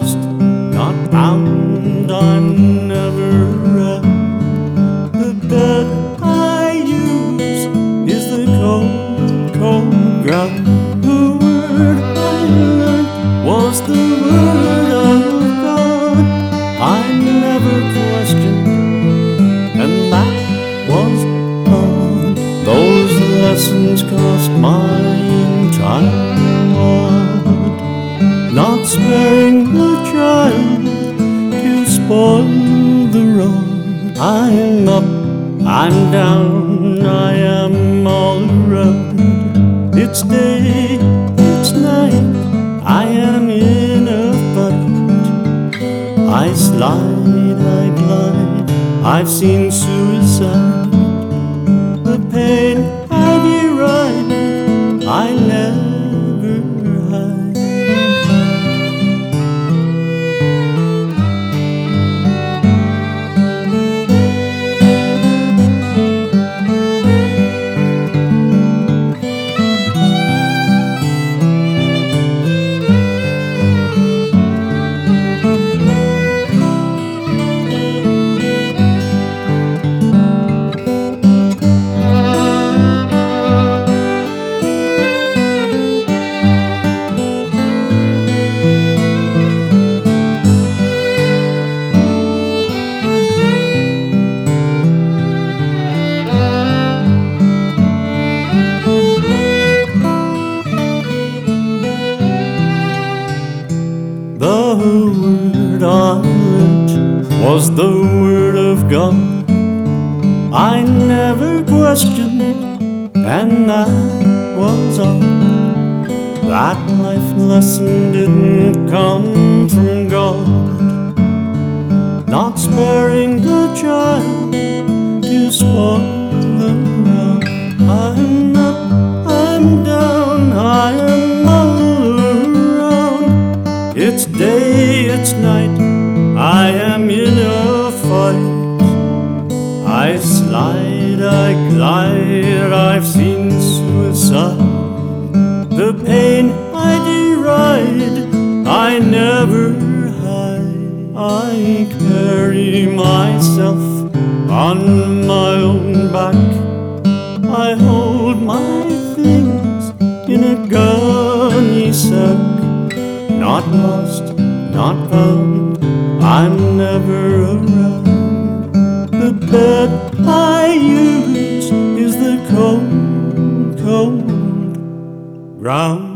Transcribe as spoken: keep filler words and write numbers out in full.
lost, not found, I'm never around. The bed I use is the cold, cold ground. The word I learned was the word of God. I never questioned, and that was all. Those lessons cost my entire world, not sparing the child to spoil the rod. I'm up, I'm down, I am all around. It's day, it's night, I am in a fight. I slide, I glide, I've seen suicide. The pain I deride, I never hide. The word I learned was the word of God. I never questioned, and that was all. That life lesson didn't come from God, not sparing the child to spoil the rod. I'm up, I'm down, I am all around. It's day, it's night, I am in a fight. I slide, I glide, I've seen suicide. The pain I deride, I never hide. I carry myself on my own back. I hold my things in a gunny sack. Not lost, not found, I'm never around. The bed I use is the cold, cold ground.